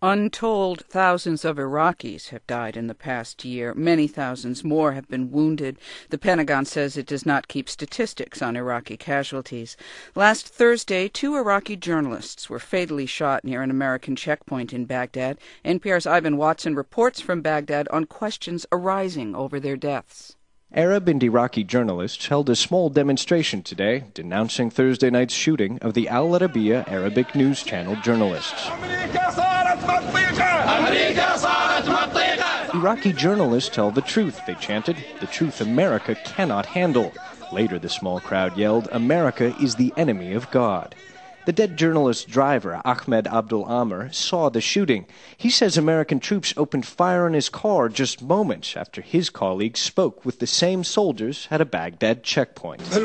Untold thousands of Iraqis have died in the past year. Many thousands more have been wounded. The Pentagon says it does not keep statistics on Iraqi casualties. Last Thursday, 2 Iraqi journalists were fatally shot near an American checkpoint in Baghdad. NPR's Ivan Watson reports from Baghdad on questions arising over their deaths. Arab and Iraqi journalists held a small demonstration today denouncing Thursday night's shooting of the Al Arabiya Arabic news channel journalists. Iraqi journalists tell the truth, they chanted, the truth America cannot handle. Later, the small crowd yelled, America is the enemy of God. The dead journalist's driver, Ahmed Abdul Amr, saw the shooting. He says American troops opened fire on his car just moments after his colleagues spoke with the same soldiers at a Baghdad checkpoint. I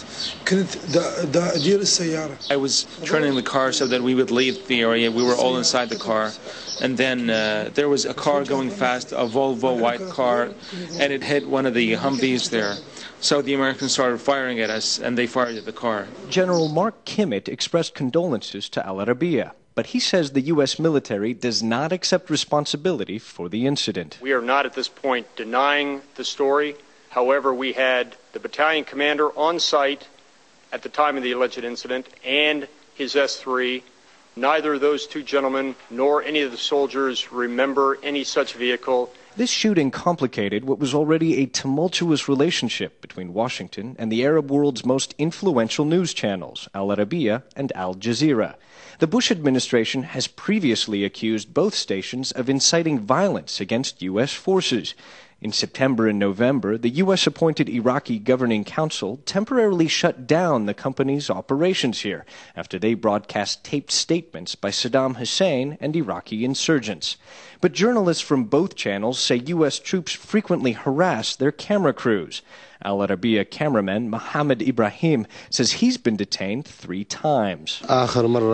was turning the car so that we would leave the area. We were all inside the car. And then there was a car going fast, a Volvo white car, and it hit one of the Humvees there. So the Americans started firing at us, and they fired at the car. General Mark Kimmitt expressed condolences to Al Arabiya, but he says the U.S. military does not accept responsibility for the incident. We are not at this point denying the story. However, we had the battalion commander on site at the time of the alleged incident and his S3. Neither of those 2 gentlemen nor any of the soldiers remember any such vehicle. This shooting complicated what was already a tumultuous relationship between Washington and the Arab world's most influential news channels, Al Arabiya and Al Jazeera. The Bush administration has previously accused both stations of inciting violence against U.S. forces. In September and November, the U.S.-appointed Iraqi Governing Council temporarily shut down the company's operations here after they broadcast taped statements by Saddam Hussein and Iraqi insurgents. But journalists from both channels say U.S. troops frequently harass their camera crews. Al Arabiya cameraman Mohammed Ibrahim says he's been detained 3 times. Last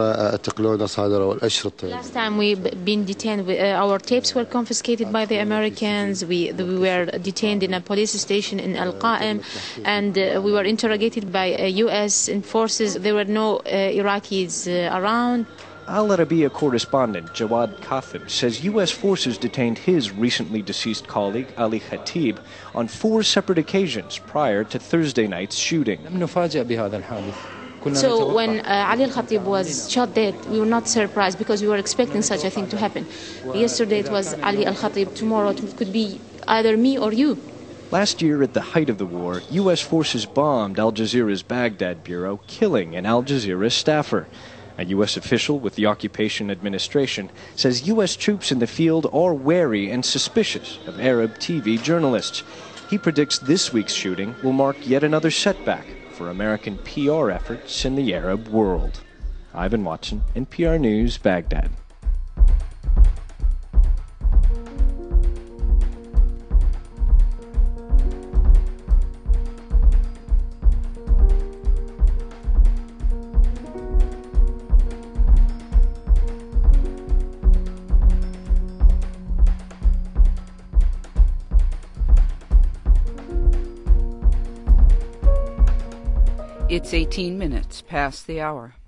time we've been detained, our tapes were confiscated by the Americans. We were detained in a police station in Al-Qa'im, and we were interrogated by U.S. forces. There were no Iraqis around. Al Arabiya correspondent Jawad Kathib says U.S. forces detained his recently deceased colleague Ali Khatib on 4 separate occasions prior to Thursday night's shooting. So when Ali Al-Khatib was shot dead, we were not surprised because we were expecting such a thing to happen. Yesterday it was Ali Al-Khatib, tomorrow it could be either me or you. Last year, at the height of the war, U.S. forces bombed Al Jazeera's Baghdad bureau, killing an Al Jazeera staffer. A U.S. official with the Occupation Administration says U.S. troops in the field are wary and suspicious of Arab TV journalists. He predicts this week's shooting will mark yet another setback for American PR efforts in the Arab world. Ivan Watson, NPR News, Baghdad. It's 18 minutes past the hour.